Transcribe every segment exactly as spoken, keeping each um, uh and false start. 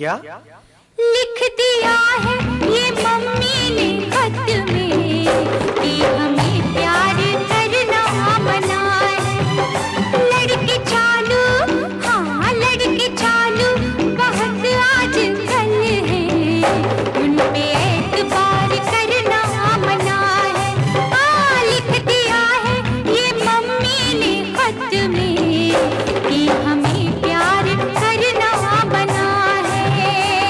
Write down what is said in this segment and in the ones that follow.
क्या? लिख दिया है ये मम्मी ने खत में कि हमें प्यार करना मना है। लड़के चालू, हाँ लड़के चालू बहुत आजकल है, उन पे एतबार करना मना है। हाँ लिख दिया है ये मम्मी ने खत में कि हमें प्यार करना मना है।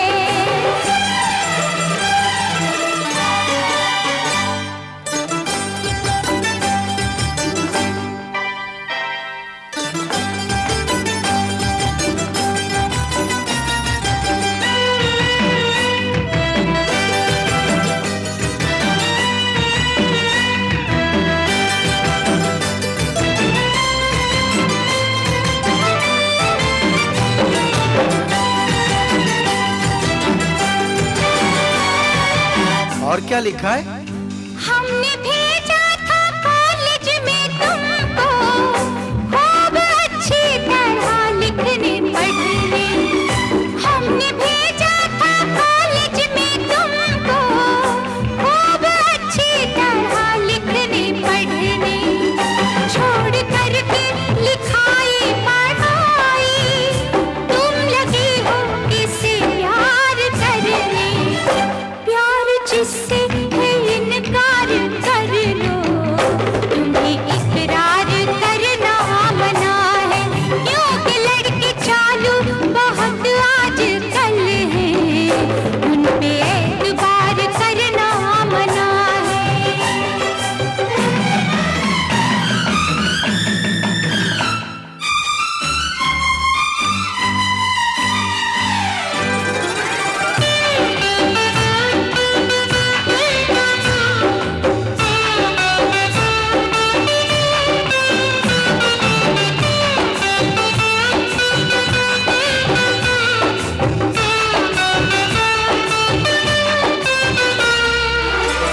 और क्या लिखा है? हमने भेजा था कॉलेज में तुमको खूब अच्छी तरह लिखने पढ़ने। हमने भेजा था कॉलेज में तुमको खूब अच्छी तरह लिखने पढ़ने। छोड़ करके लिखाई पढ़ाई तुम लगी हो किसे प्यार करने। प्यार जिससे है इनकार कर लो, तुम्हें इकरार करना मना है। क्योंकि लड़के चालू बहुत आजकल है, उन पे एतबार करना मना है।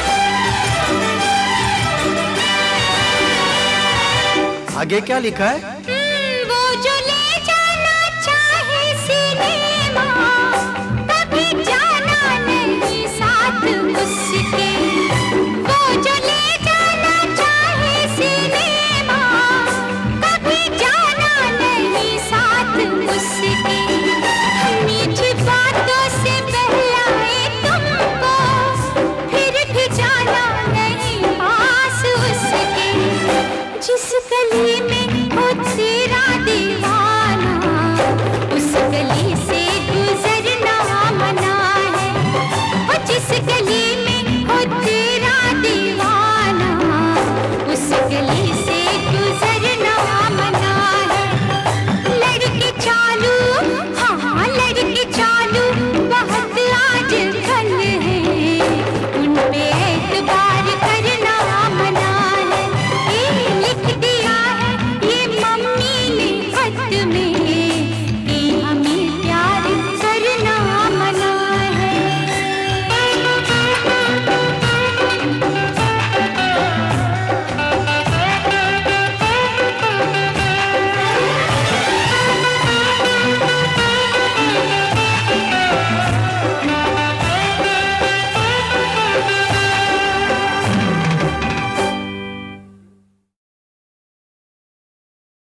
आगे क्या लिखा है?